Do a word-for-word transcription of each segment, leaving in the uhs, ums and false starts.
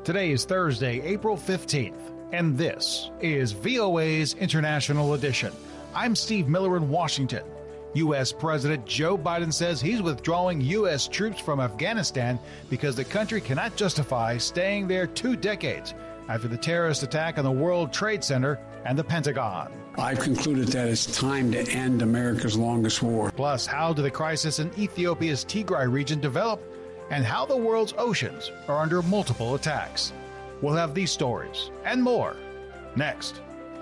Today is Thursday, April fifteenth, and this is V O A's International Edition. I'm Steve Miller in Washington. U S. President Joe Biden says he's withdrawing U S troops from Afghanistan because the country cannot justify staying there two decades after the terrorist attack on the World Trade Center and the Pentagon. I've concluded that it's time to end America's longest war. Plus, how did the crisis in Ethiopia's Tigray region develop, and how the world's oceans are under multiple attacks. We'll have these stories and more next.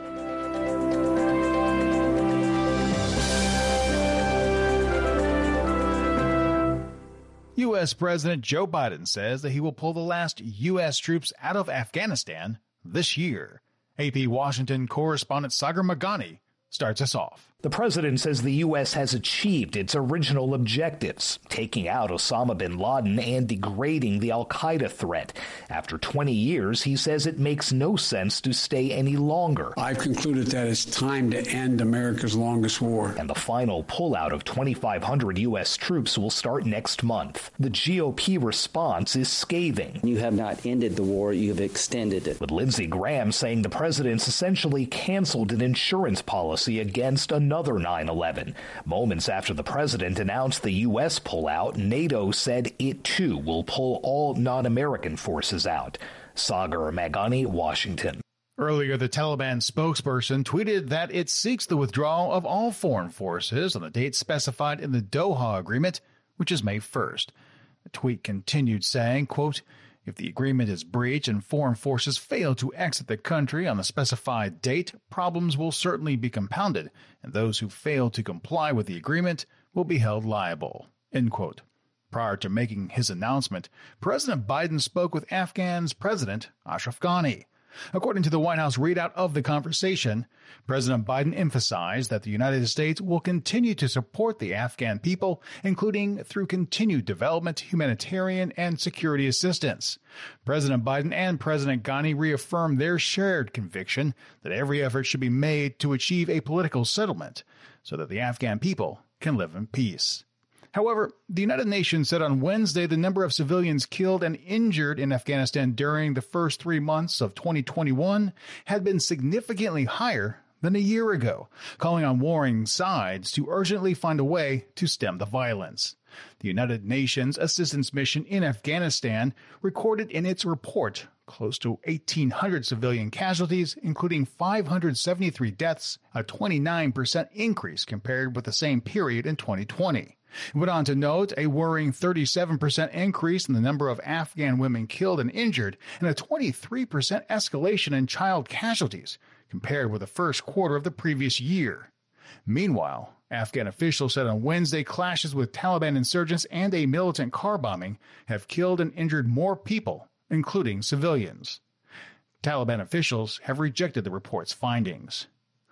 U S. President Joe Biden says that he will pull the last U S troops out of Afghanistan this year. A P Washington correspondent Sagar Meghani starts us off. The president says the U S has achieved its original objectives, taking out Osama bin Laden and degrading the al-Qaeda threat. After twenty years, he says it makes no sense to stay any longer. I've concluded that it's time to end America's longest war. And the final pullout of twenty-five hundred U S troops will start next month. The G O P response is scathing. You have not ended the war, you have extended it. With Lindsey Graham saying the president's essentially canceled an insurance policy against another nine eleven. Moments after the president announced the U S pullout, NATO said it too will pull all non-American forces out. Sagar Meghani, Washington. Earlier, the Taliban spokesperson tweeted that it seeks the withdrawal of all foreign forces on the date specified in the Doha Agreement, which is May first. The tweet continued saying, quote, "If the agreement is breached and foreign forces fail to exit the country on the specified date, problems will certainly be compounded, and those who fail to comply with the agreement will be held liable." End quote. Prior to making his announcement, President Biden spoke with Afghan's President Ashraf Ghani. According to the White House readout of the conversation, President Biden emphasized that the United States will continue to support the Afghan people, including through continued development, humanitarian, and security assistance. President Biden and President Ghani reaffirmed their shared conviction that every effort should be made to achieve a political settlement so that the Afghan people can live in peace. However, the United Nations said on Wednesday the number of civilians killed and injured in Afghanistan during the first three months of twenty twenty-one had been significantly higher than a year ago, calling on warring sides to urgently find a way to stem the violence. The United Nations Assistance Mission in Afghanistan recorded in its report close to eighteen hundred civilian casualties, including five hundred seventy-three deaths, a twenty-nine percent increase compared with the same period in twenty twenty. It went on to note a worrying thirty-seven percent increase in the number of Afghan women killed and injured and a twenty-three percent escalation in child casualties compared with the first quarter of the previous year. Meanwhile, Afghan officials said on Wednesday clashes with Taliban insurgents and a militant car bombing have killed and injured more people, including civilians. Taliban officials have rejected the report's findings.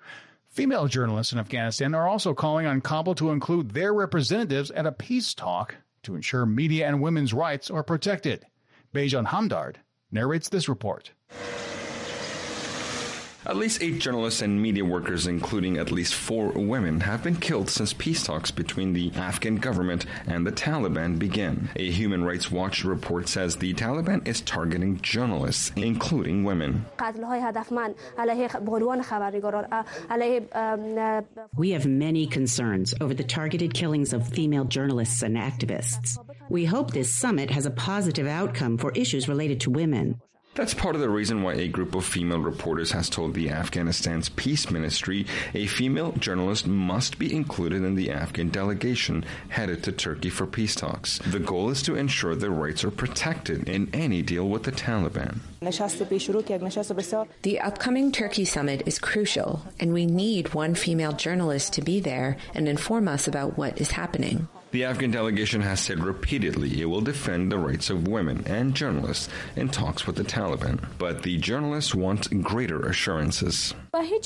Female journalists in Afghanistan are also calling on Kabul to include their representatives at a peace talk to ensure media and women's rights are protected. Bejan Hamdard narrates this report. At least eight journalists and media workers, including at least four women, have been killed since peace talks between the Afghan government and the Taliban began. A Human Rights Watch report says the Taliban is targeting journalists, including women. We have many concerns over the targeted killings of female journalists and activists. We hope this summit has a positive outcome for issues related to women. That's part of the reason why a group of female reporters has told the Afghanistan's peace ministry a female journalist must be included in the Afghan delegation headed to Turkey for peace talks. The goal is to ensure their rights are protected in any deal with the Taliban. The upcoming Turkey summit is crucial, and we need one female journalist to be there and inform us about what is happening. The Afghan delegation has said repeatedly it will defend the rights of women and journalists in talks with the Taliban, but the journalists want greater assurances.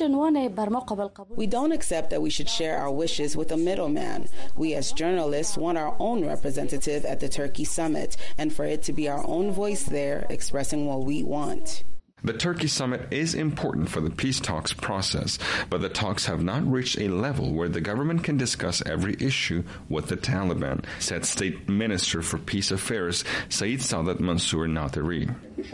We don't accept that we should share our wishes with a middleman. We as journalists want our own representative at the Turkey summit and for it to be our own voice there expressing what we want. The Turkey summit is important for the peace talks process, but the talks have not reached a level where the government can discuss every issue with the Taliban, said State Minister for Peace Affairs Saeed Sadat Mansour Nateri.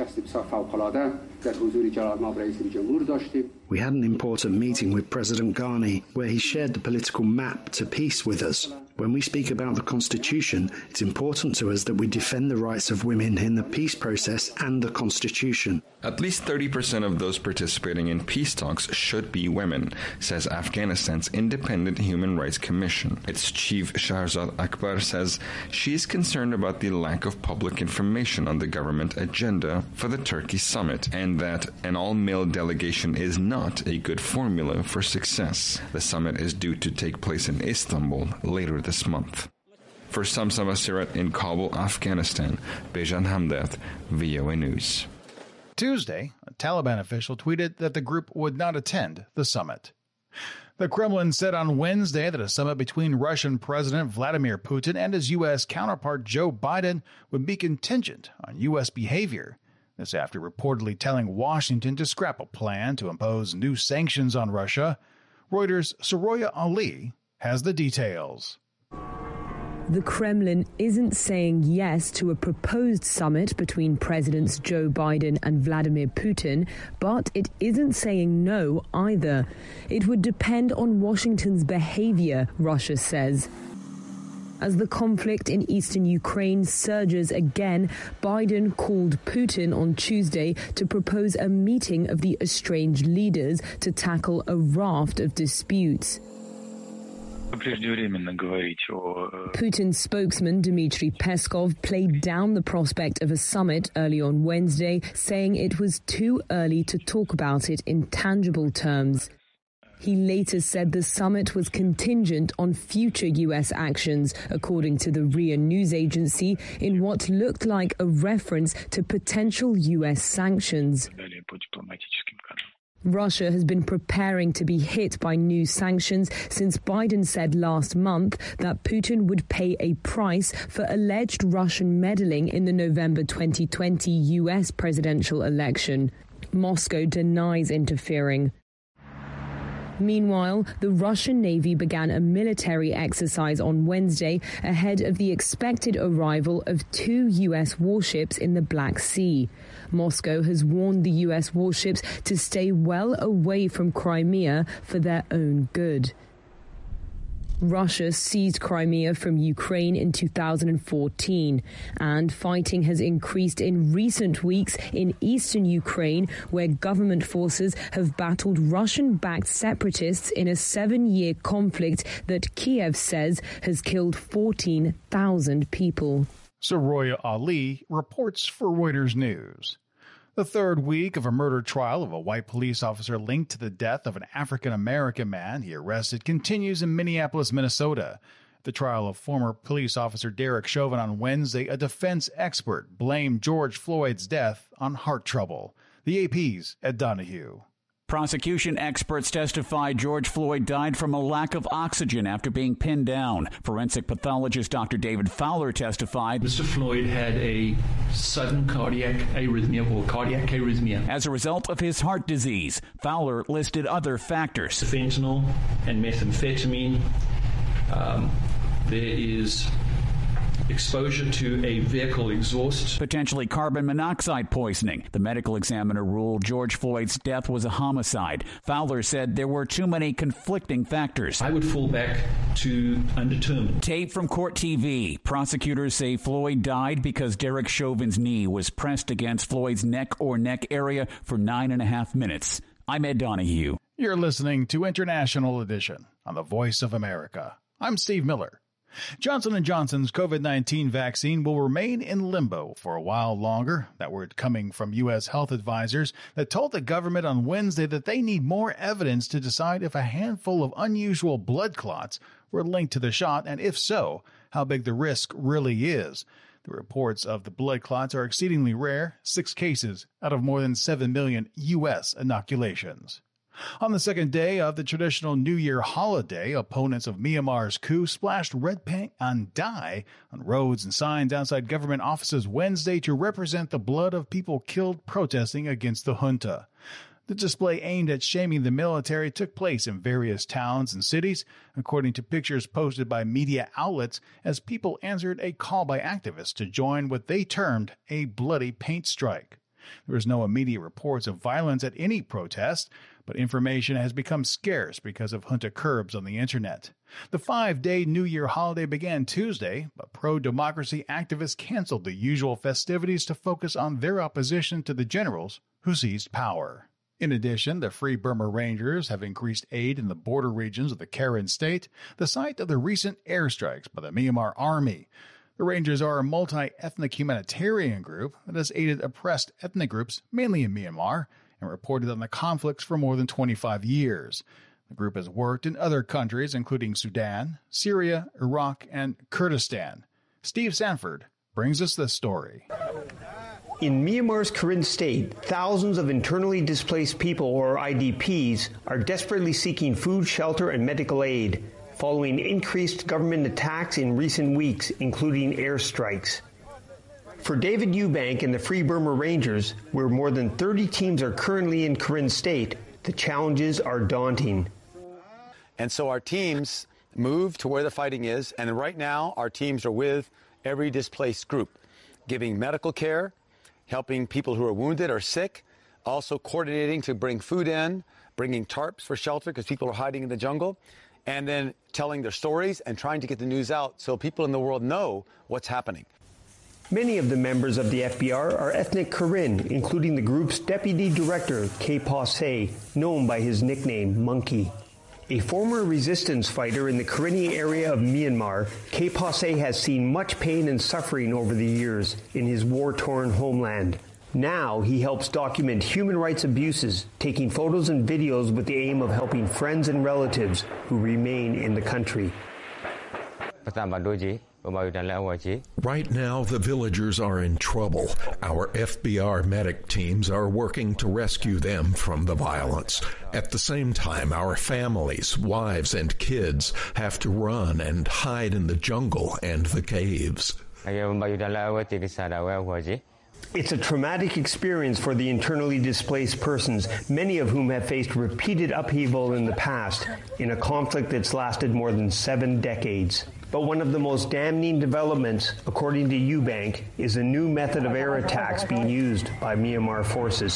We had an important meeting with President Ghani where he shared the political map to peace with us. When we speak about the Constitution, it's important to us that we defend the rights of women in the peace process and the Constitution. At least thirty percent of those participating in peace talks should be women, says Afghanistan's Independent Human Rights Commission. Its chief Shahrzad Akbar says she is concerned about the lack of public information on the government agenda for the Turkey summit and that an all-male delegation is not a good formula for success. The summit is due to take place in Istanbul later this month. For Samsam Asirat in Kabul, Afghanistan, Bejan Hamdat, V O A News. Tuesday, a Taliban official tweeted that the group would not attend the summit. The Kremlin said on Wednesday that a summit between Russian President Vladimir Putin and his U S counterpart Joe Biden would be contingent on U S behavior. This after reportedly telling Washington to scrap a plan to impose new sanctions on Russia. Reuters' Soroya Ali has the details. The Kremlin isn't saying yes to a proposed summit between Presidents Joe Biden and Vladimir Putin, but it isn't saying no either. It would depend on Washington's behavior, Russia says. As the conflict in eastern Ukraine surges again, Biden called Putin on Tuesday to propose a meeting of the estranged leaders to tackle a raft of disputes. Putin's spokesman Dmitry Peskov played down the prospect of a summit early on Wednesday, saying it was too early to talk about it in tangible terms. He later said the summit was contingent on future U S actions, according to the R I A news agency, in what looked like a reference to potential U S sanctions. Russia has been preparing to be hit by new sanctions since Biden said last month that Putin would pay a price for alleged Russian meddling in the November twenty twenty U S presidential election. Moscow denies interfering. Meanwhile, the Russian Navy began a military exercise on Wednesday ahead of the expected arrival of two U S warships in the Black Sea. Moscow has warned the U S warships to stay well away from Crimea for their own good. Russia seized Crimea from Ukraine in two thousand fourteen, and fighting has increased in recent weeks in eastern Ukraine, where government forces have battled Russian-backed separatists in a seven-year conflict that Kiev says has killed fourteen thousand people. Soroya Ali reports for Reuters News. The third week of a murder trial of a white police officer linked to the death of an African-American man he arrested continues in Minneapolis, Minnesota. The trial of former police officer Derek Chauvin on Wednesday, a defense expert blamed George Floyd's death on heart trouble. The A P's Ed Donahue. Prosecution experts testified George Floyd died from a lack of oxygen after being pinned down. Forensic pathologist Doctor David Fowler testified Mister Floyd had a sudden cardiac arrhythmia or cardiac arrhythmia as a result of his heart disease. Fowler listed other factors. Fentanyl and methamphetamine. Um, there is exposure to a vehicle exhaust. Potentially carbon monoxide poisoning. The medical examiner ruled George Floyd's death was a homicide. Fowler said there were too many conflicting factors. I would fall back to undetermined. Tape from Court T V. Prosecutors say Floyd died because Derek Chauvin's knee was pressed against Floyd's neck or neck area for nine and a half minutes. I'm Ed Donahue. You're listening to International Edition on the Voice of America. I'm Steve Miller. Johnson and Johnson's COVID nineteen vaccine will remain in limbo for a while longer. That word coming from U S health advisors that told the government on Wednesday that they need more evidence to decide if a handful of unusual blood clots were linked to the shot, and if so, how big the risk really is. The reports of the blood clots are exceedingly rare, six cases out of more than seven million U S inoculations. On the second day of the traditional New Year holiday, opponents of Myanmar's coup splashed red paint and dye on roads and signs outside government offices Wednesday to represent the blood of people killed protesting against the junta. The display aimed at shaming the military took place in various towns and cities, according to pictures posted by media outlets, as people answered a call by activists to join what they termed a bloody paint strike. There was no immediate reports of violence at any protest, but information has become scarce because of junta curbs on the internet. The five-day New Year holiday began Tuesday, but pro-democracy activists canceled the usual festivities to focus on their opposition to the generals who seized power. In addition, the Free Burma Rangers have increased aid in the border regions of the Karen state, the site of the recent airstrikes by the Myanmar Army. The Rangers are a multi-ethnic humanitarian group that has aided oppressed ethnic groups, mainly in Myanmar, and reported on the conflicts for more than twenty-five years. The group has worked in other countries, including Sudan, Syria, Iraq, and Kurdistan. Steve Sanford brings us this story. In Myanmar's Karen state, thousands of internally displaced people, or I D Ps, are desperately seeking food, shelter, and medical aid, following increased government attacks in recent weeks, including airstrikes. For David Eubank and the Free Burma Rangers, where more than thirty teams are currently in Karen state, the challenges are daunting. And so our teams move to where the fighting is, and right now our teams are with every displaced group, giving medical care, helping people who are wounded or sick, also coordinating to bring food in, bringing tarps for shelter because people are hiding in the jungle, and then telling their stories and trying to get the news out so people in the world know what's happening. Many of the members of the F B R are ethnic Karen, including the group's deputy director, Khe Pa Se, known by his nickname, Monkey. A former resistance fighter in the Karenni area of Myanmar, Khe Pa Se has seen much pain and suffering over the years in his war-torn homeland. Now he helps document human rights abuses, taking photos and videos with the aim of helping friends and relatives who remain in the country. Right now, the villagers are in trouble. Our F B R medic teams are working to rescue them from the violence. At the same time, our families, wives, and kids have to run and hide in the jungle and the caves. It's a traumatic experience for the internally displaced persons, many of whom have faced repeated upheaval in the past, in a conflict that's lasted more than seven decades. But one of the most damning developments, according to Eubank, is a new method of air attacks being used by Myanmar forces.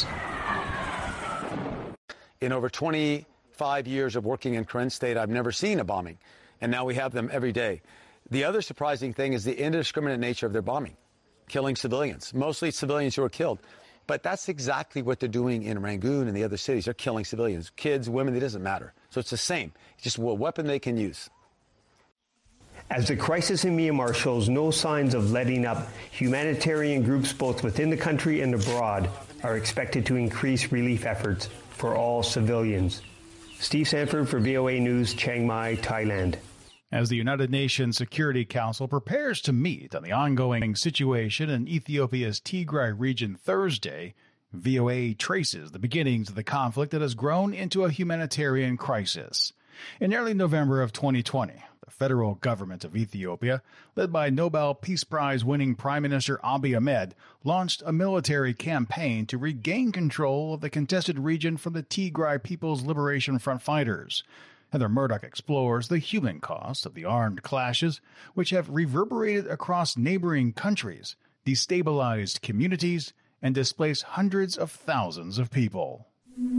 In over twenty-five years of working in Karen state, I've never seen a bombing, and now we have them every day. The other surprising thing is the indiscriminate nature of their bombing, killing civilians, mostly civilians who are killed. But that's exactly what they're doing in Rangoon and the other cities. They're killing civilians, kids, women, it doesn't matter. So it's the same. It's just a weapon they can use. As the crisis in Myanmar shows no signs of letting up, humanitarian groups both within the country and abroad are expected to increase relief efforts for all civilians. Steve Sanford for V O A News, Chiang Mai, Thailand. As the United Nations Security Council prepares to meet on the ongoing situation in Ethiopia's Tigray region Thursday, V O A traces the beginnings of the conflict that has grown into a humanitarian crisis. In early November of twenty twenty, the federal government of Ethiopia, led by Nobel Peace Prize-winning Prime Minister Abiy Ahmed, launched a military campaign to regain control of the contested region from the Tigray People's Liberation Front fighters. Heather Murdoch explores the human cost of the armed clashes, which have reverberated across neighboring countries, destabilized communities, and displaced hundreds of thousands of people.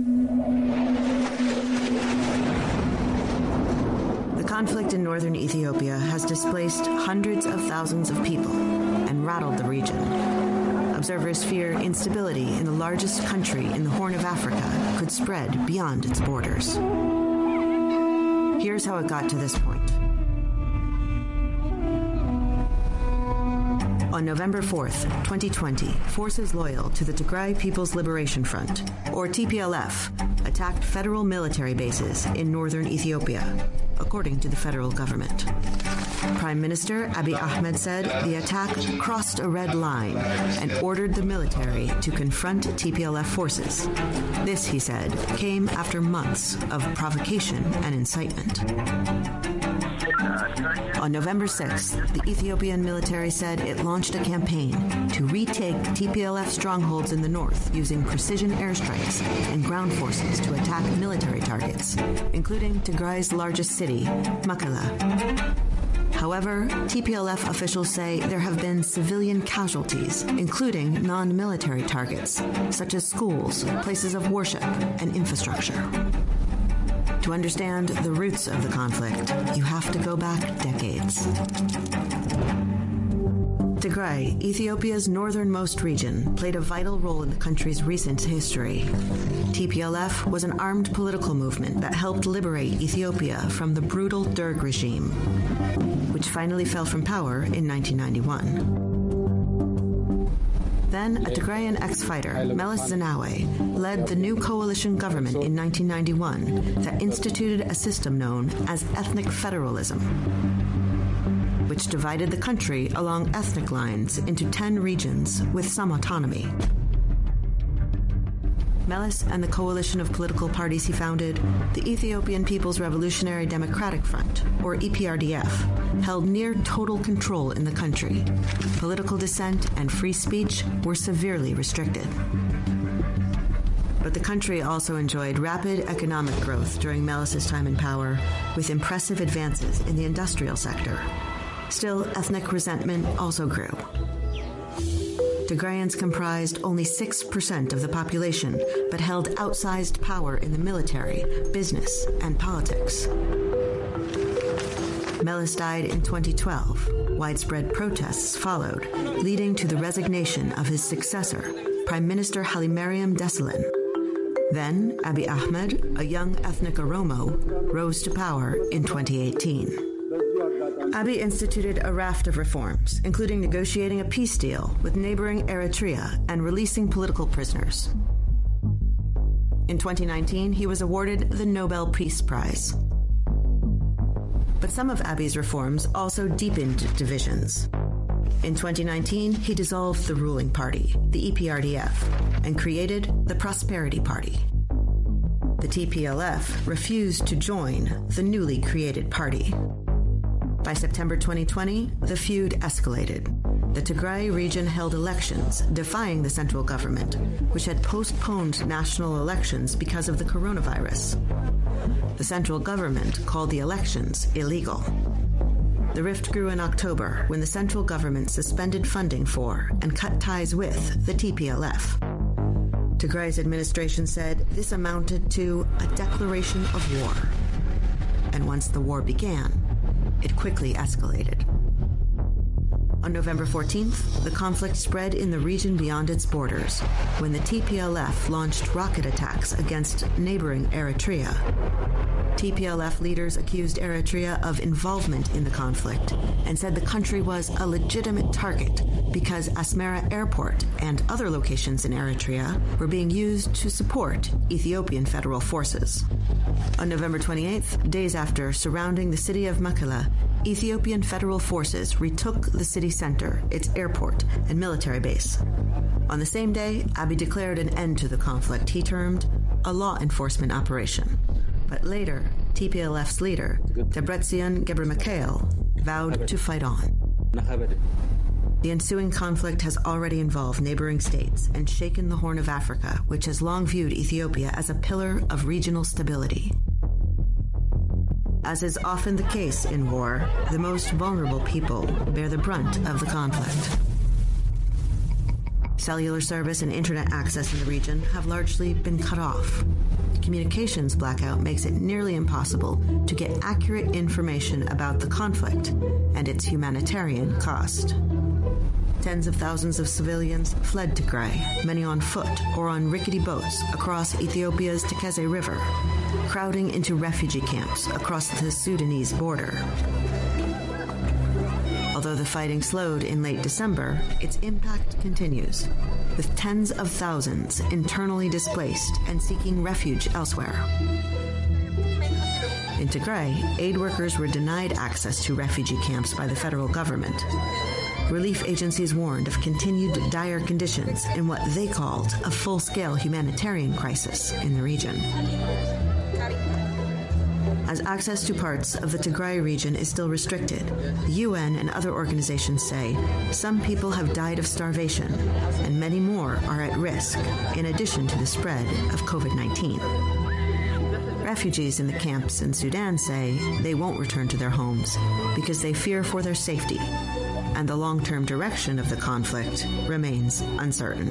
The conflict in northern Ethiopia has displaced hundreds of thousands of people and rattled the region. Observers fear instability in the largest country in the Horn of Africa could spread beyond its borders. Here's how it got to this point. On November fourth, twenty twenty, forces loyal to the Tigray People's Liberation Front, or T P L F, attacked federal military bases in northern Ethiopia, according to the federal government. Prime Minister Abiy Ahmed said the attack crossed a red line and ordered the military to confront T P L F forces. This, he said, came after months of provocation and incitement. On November sixth, the Ethiopian military said it launched a campaign to retake T P L F strongholds in the north using precision airstrikes and ground forces to attack military targets, including Tigray's largest city, Mekelle. However, T P L F officials say there have been civilian casualties, including non-military targets, such as schools, places of worship, and infrastructure. To understand the roots of the conflict, you have to go back decades. Tigray, Ethiopia's northernmost region, played a vital role in the country's recent history. T P L F was an armed political movement that helped liberate Ethiopia from the brutal Derg regime, which finally fell from power in nineteen ninety-one. Then, a Tigrayan ex-fighter, Meles Zenawi, led the new coalition government in nineteen ninety-one that instituted a system known as ethnic federalism, which divided the country along ethnic lines into ten regions with some autonomy. Meles and the coalition of political parties he founded, the Ethiopian People's Revolutionary Democratic Front, or E P R D F, held near total control in the country. Political dissent and free speech were severely restricted. But the country also enjoyed rapid economic growth during Meles' time in power, with impressive advances in the industrial sector. Still, ethnic resentment also grew. Tigrayans comprised only six percent of the population, but held outsized power in the military, business, and politics. Meles died in twenty twelve. Widespread protests followed, leading to the resignation of his successor, Prime Minister Hailemariam Desalegn. Then, Abiy Ahmed, a young ethnic Oromo, rose to power in twenty eighteen. Abiy instituted a raft of reforms, including negotiating a peace deal with neighboring Eritrea and releasing political prisoners. In twenty nineteen, he was awarded the Nobel Peace Prize. But some of Abiy's reforms also deepened divisions. In twenty nineteen, he dissolved the ruling party, the E P R D F, and created the Prosperity Party. The T P L F refused to join the newly created party. By September twenty twenty, the feud escalated. The Tigray region held elections, defying the central government, which had postponed national elections because of the coronavirus. The central government called the elections illegal. The rift grew in October when the central government suspended funding for and cut ties with the T P L F. Tigray's administration said this amounted to a declaration of war. And once the war began, it quickly escalated. On November fourteenth, the conflict spread in the region beyond its borders when the T P L F launched rocket attacks against neighboring Eritrea. T P L F leaders accused Eritrea of involvement in the conflict and said the country was a legitimate target because Asmara Airport and other locations in Eritrea were being used to support Ethiopian federal forces. On November twenty-eighth, days after surrounding the city of Mekelle, Ethiopian federal forces retook the city center, its airport, and military base. On the same day, Abiy declared an end to the conflict he termed a law enforcement operation. But later, T P L F's leader, Debretsion Gebremichael, vowed to fight on. The ensuing conflict has already involved neighboring states and shaken the Horn of Africa, which has long viewed Ethiopia as a pillar of regional stability. As is often the case in war, the most vulnerable people bear the brunt of the conflict. Cellular service and internet access in the region have largely been cut off. Communications blackout makes it nearly impossible to get accurate information about the conflict and its humanitarian cost. Tens of thousands of civilians fled Tigray, many on foot or on rickety boats across Ethiopia's Tekeze River, crowding into refugee camps across the Sudanese border. Although the fighting slowed in late December, its impact continues, with tens of thousands internally displaced and seeking refuge elsewhere. In Tigray, aid workers were denied access to refugee camps by the federal government. Relief agencies warned of continued dire conditions in what they called a full-scale humanitarian crisis in the region. As access to parts of the Tigray region is still restricted, the U N and other organizations say some people have died of starvation and many more are at risk, in addition to the spread of COVID nineteen. Refugees in the camps in Sudan say they won't return to their homes because they fear for their safety, and the long-term direction of the conflict remains uncertain.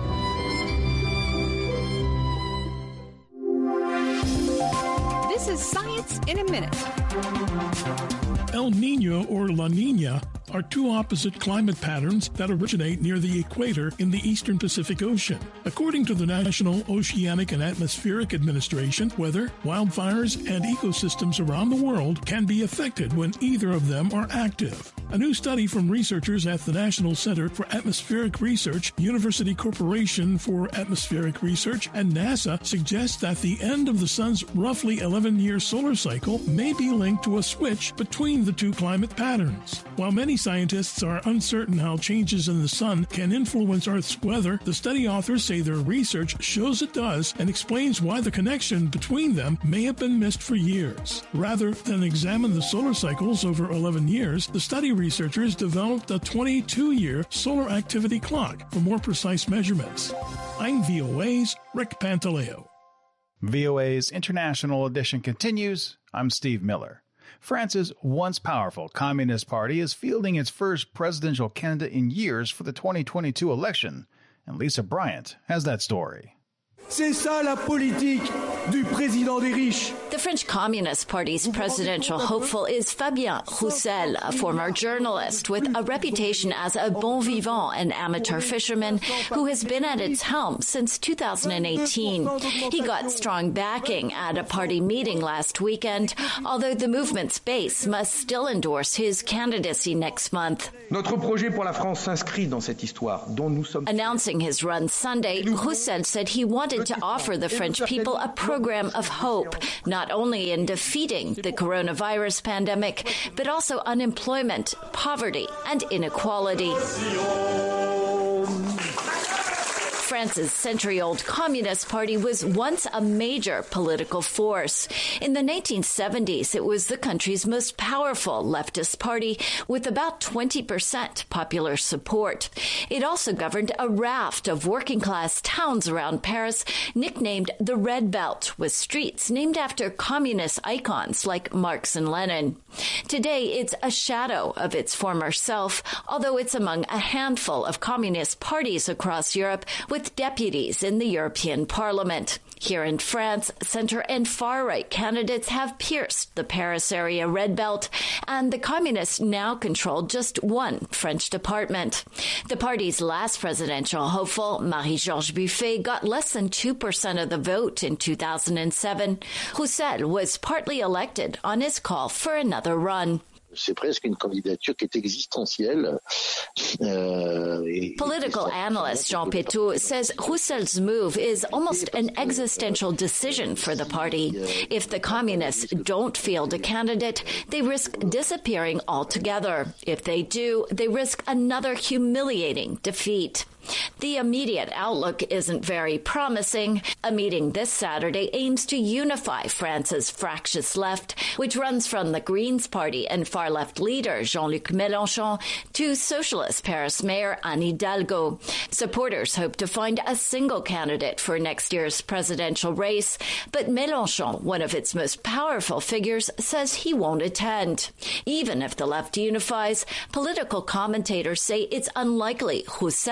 This is Science in a Minute. El Niño or La Niña are two opposite climate patterns that originate near the equator in the eastern Pacific Ocean. According to the National Oceanic and Atmospheric Administration, weather, wildfires, and ecosystems around the world can be affected when either of them are active. A new study from researchers at the National Center for Atmospheric Research, University Corporation for Atmospheric Research, and NASA suggests that the end of the sun's roughly eleven-year solar cycle may be linked to a switch between the two climate patterns. While many scientists are uncertain how changes in the sun can influence Earth's weather, the study authors say their research shows it does and explains why the connection between them may have been missed for years. Rather than examine the solar cycles over eleven years, the study researchers developed a twenty-two-year solar activity clock for more precise measurements. I'm V O A's Rick Pantaleo. V O A's International Edition continues. I'm Steve Miller. France's once powerful Communist Party is fielding its first presidential candidate in years for the twenty twenty-two election, and Lisa Bryant has that story. C'est ça la politique du président des riches. The French Communist Party's presidential hopeful is Fabien Roussel, a former journalist with a reputation as a bon vivant and amateur fisherman who has been at its helm since two thousand eighteen. He got strong backing at a party meeting last weekend, although the movement's base must still endorse his candidacy next month. Notre projet pour la France s'inscrit dans cette histoire dont nous sommes. Announcing his run Sunday, Roussel said he wanted to offer the French people a program of hope, not only in defeating the coronavirus pandemic, but also unemployment, poverty, and inequality. France's century-old Communist Party was once a major political force. In the nineteen seventies, it was the country's most powerful leftist party with about twenty percent popular support. It also governed a raft of working-class towns around Paris, nicknamed the Red Belt, with streets named after communist icons like Marx and Lenin. Today, it's a shadow of its former self, although it's among a handful of communist parties across Europe with with deputies in the European Parliament. Here in France, center and far-right candidates have pierced the Paris area red belt, and the communists now control just one French department. The party's last presidential hopeful, Marie-Georges Buffet, got less than two percent of the vote in two thousand seven. Roussel was partly elected on his call for another run. C'est presque une candidature qui est existentielle. Uh, Political analyst Jean Pétou says Roussel's move is almost an existential decision for the party. If the communists don't field a candidate, they risk disappearing altogether. If they do, they risk another humiliating defeat. The immediate outlook isn't very promising. A meeting this Saturday aims to unify France's fractious left, which runs from the Greens Party and far-left leader Jean-Luc Mélenchon to socialist Paris Mayor Anne Hidalgo. Supporters hope to find a single candidate for next year's presidential race, but Mélenchon, one of its most powerful figures, says he won't attend. Even if the left unifies, political commentators say it's unlikely Roussel will lead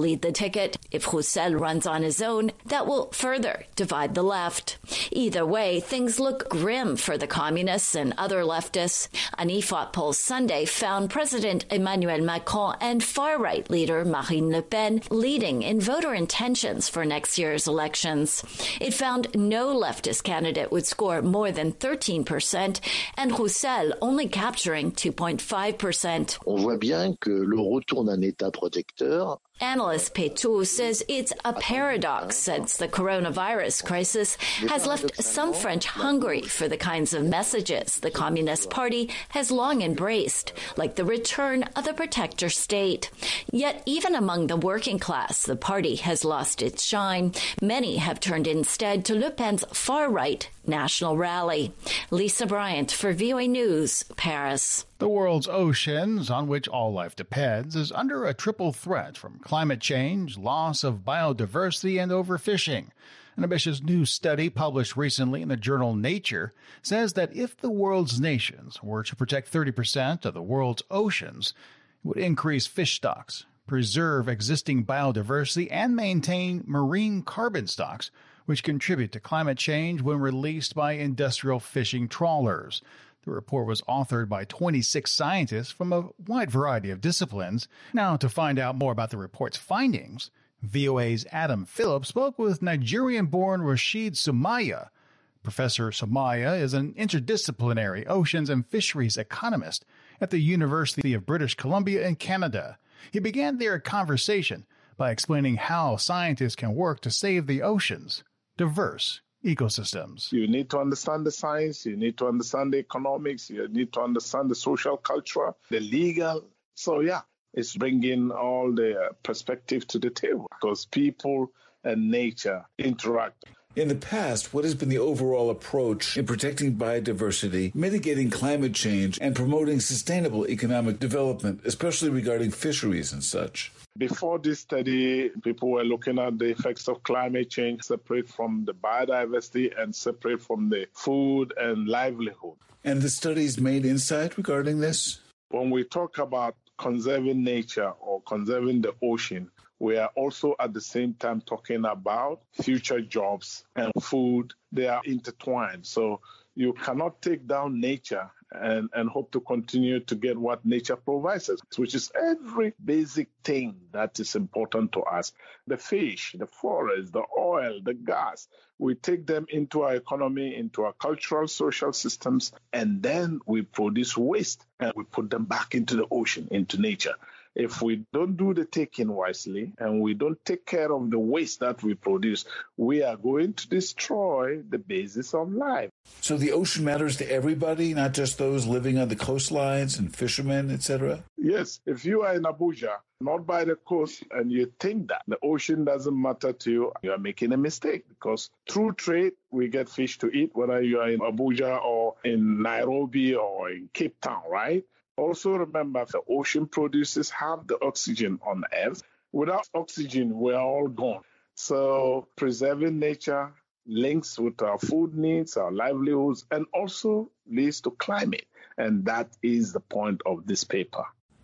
lead the ticket. If Roussel runs on his own, that will further divide the left. Either way, things look grim for the communists and other leftists. An I F O P poll Sunday found President Emmanuel Macron and far-right leader Marine Le Pen leading in voter intentions for next year's elections. It found no leftist candidate would score more than thirteen percent and Roussel only capturing two point five percent. On voit bien que le retour d'un État protecteur. Analyst Pétou says it's a paradox since the coronavirus crisis has left some French hungry for the kinds of messages the Communist Party has long embraced, like the return of the protector state. Yet even among the working class, the party has lost its shine. Many have turned instead to Le Pen's far-right national rally. Lisa Bryant for V O A News, Paris. The world's oceans, on which all life depends, is under a triple threat from climate change, loss of biodiversity, and overfishing. An ambitious new study published recently in the journal Nature says that if the world's nations were to protect thirty percent of the world's oceans, it would increase fish stocks, preserve existing biodiversity, and maintain marine carbon stocks, which contribute to climate change when released by industrial fishing trawlers. The report was authored by twenty-six scientists from a wide variety of disciplines. Now, to find out more about the report's findings, V O A's Adam Phillips spoke with Nigerian-born Rashid Sumaya. Professor Sumaya is an interdisciplinary oceans and fisheries economist at the University of British Columbia in Canada. He began their conversation by explaining how scientists can work to save the ocean's diverse ecosystems. You need to understand the science, you need to understand the economics, you need to understand the social culture, the legal. So yeah, it's bringing all the perspective to the table because people and nature interact. In the past, what has been the overall approach in protecting biodiversity, mitigating climate change, and promoting sustainable economic development, especially regarding fisheries and such? Before this study, people were looking at the effects of climate change separate from the biodiversity and separate from the food and livelihood. And the studies made insight regarding this? When we talk about conserving nature or conserving the ocean, we are also at the same time talking about future jobs and food. They are intertwined. So you cannot take down nature and, and hope to continue to get what nature provides us, which is every basic thing that is important to us. The fish, the forest, the oil, the gas. We take them into our economy, into our cultural, social systems, and then we produce waste and we put them back into the ocean, into nature. If we don't do the taking wisely and we don't take care of the waste that we produce, we are going to destroy the basis of life. So the ocean matters to everybody, not just those living on the coastlines and fishermen, et cetera? Yes. If you are in Abuja, not by the coast, and you think that the ocean doesn't matter to you, you are making a mistake because through trade, we get fish to eat, whether you are in Abuja or in Nairobi or in Cape Town, right? Also remember, the ocean produces half the oxygen on Earth. Without oxygen, we're all gone. So preserving nature links with our food needs, our livelihoods, and also leads to climate. And that is the point of this paper.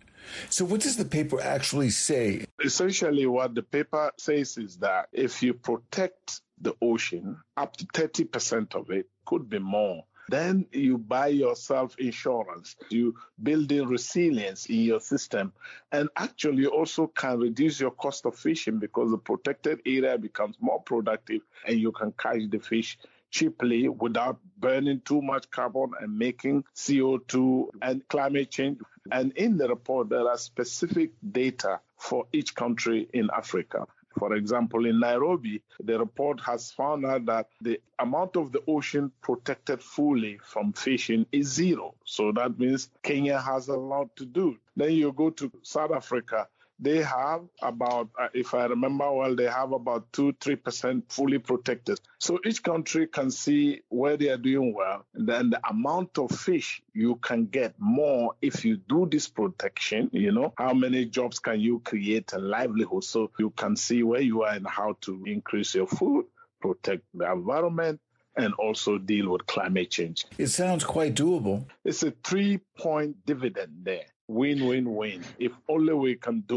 So what does the paper actually say? Essentially, what the paper says is that if you protect the ocean, up to thirty percent of it, could be more, then you buy yourself insurance. You build in resilience in your system. And actually you also can reduce your cost of fishing because the protected area becomes more productive and you can catch the fish cheaply without burning too much carbon and making C O two and climate change. And in the report, there are specific data for each country in Africa. For example, in Nairobi, the report has found out that the amount of the ocean protected fully from fishing is zero. So that means Kenya has a lot to do. Then you go to South Africa. They have about, if I remember well, they have about two, three percent fully protected. So each country can see where they are doing well. And then the amount of fish you can get more if you do this protection, you know, how many jobs can you create and livelihood? So you can see where you are and how to increase your food, protect the environment, and also deal with climate change. It sounds quite doable. It's a three-point dividend there. Win, win, win. If only we can do it.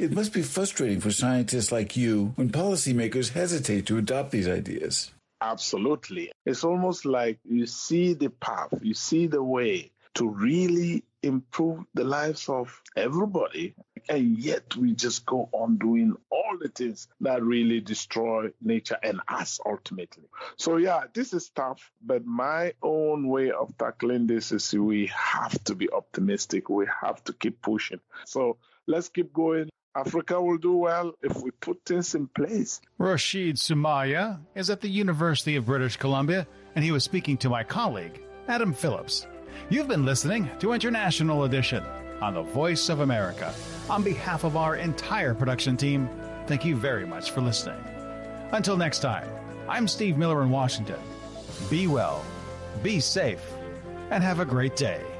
It must be frustrating for scientists like you when policymakers hesitate to adopt these ideas. Absolutely. It's almost like you see the path, you see the way to really improve the lives of everybody, and yet we just go on doing all the things that really destroy nature and us ultimately. So yeah, this is tough, but my own way of tackling this is we have to be optimistic. We have to keep pushing. So let's keep going. Africa will do well if we put things in place. Rashid Sumaya is at the University of British Columbia, and he was speaking to my colleague, Adam Phillips. You've been listening to International Edition on the Voice of America. On behalf of our entire production team, thank you very much for listening. Until next time, I'm Steve Miller in Washington. Be well, be safe, and have a great day.